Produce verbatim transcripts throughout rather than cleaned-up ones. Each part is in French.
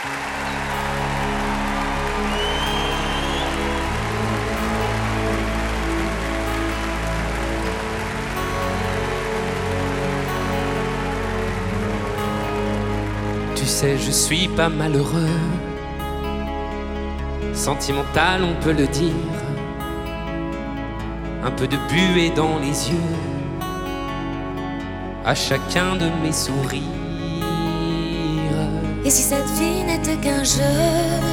Tu sais, je suis pas malheureux. Sentimental, on peut le dire. Un peu de buée dans les yeux à chacun de mes sourires. Et si cette vie n'était qu'un jeu,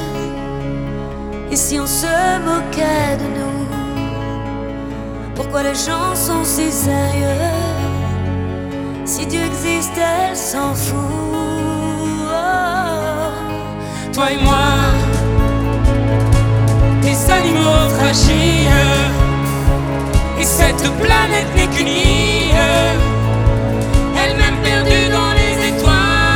et si on se moquait de nous, pourquoi les gens sont si sérieux? Si Dieu existe, elle s'en fout. Oh. Toi et moi, des animaux fragiles, et cette planète n'est qu'une île, elle-même perdue dans les étoiles.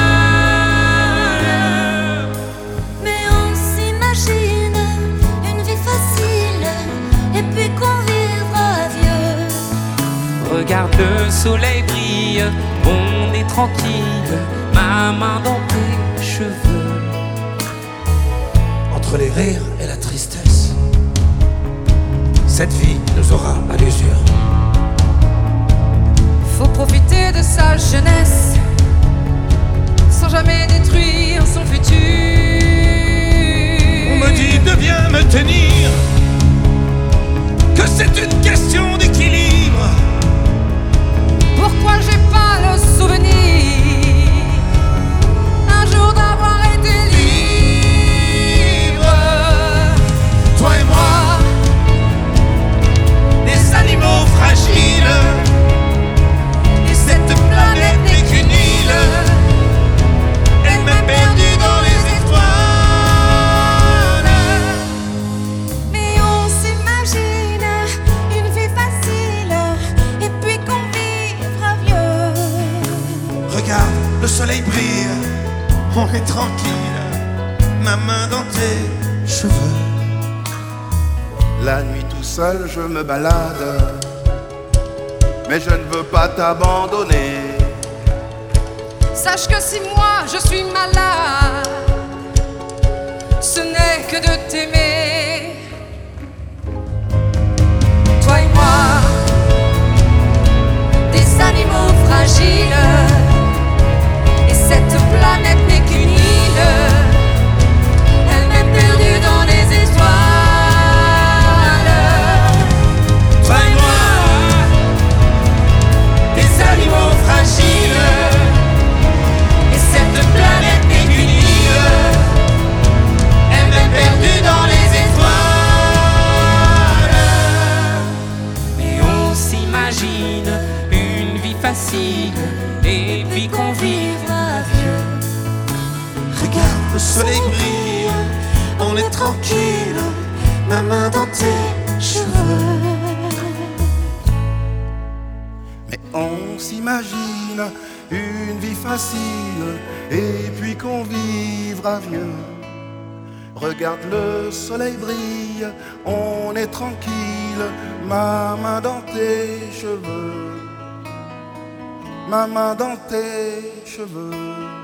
Mais on s'imagine une vie facile, et puis qu'on vivra vieux. Regarde, le soleil brille, on est tranquille, ma main dans tes cheveux. Entre les rires et la tristesse, cette vie nous aura à l'usure. Faut profiter de sa jeunesse sans jamais détruire son futur. On me dit de bien me tenir, que c'est une question d'équilibre. Pourquoi j'ai pas le souvenir un jour d'avoir été libre? Toi et moi, des animaux fragiles, et cette planète n'est qu'une île, elle-même perdue dans les étoiles. Mais on s'imagine une vie facile, et puis qu'on vivra vieux. Regarde, le soleil brille, on est tranquille, ma main dans tes cheveux. La nuit tout seul je me balade, mais je ne veux pas t'abandonner. Sache que si moi je suis malade, ce n'est que de t'aimer. Toi et moi, des animaux fragiles, et cette planète n'est qu'une île, elle-même perdue dans les étoiles. Toi et moi, des animaux fragiles, et cette planète n'est qu'une île, elle-même perdue dans les étoiles. Et on s'imagine une vie facile, et puis qu'on vivra vieux. Regarde, le soleil brille, on est tranquille, ma main dans tes cheveux. Mais on s'imagine une vie facile, et puis qu'on vivra vieux. Regarde, le soleil brille, on est tranquille, ma main dans tes cheveux, ma main dans tes cheveux.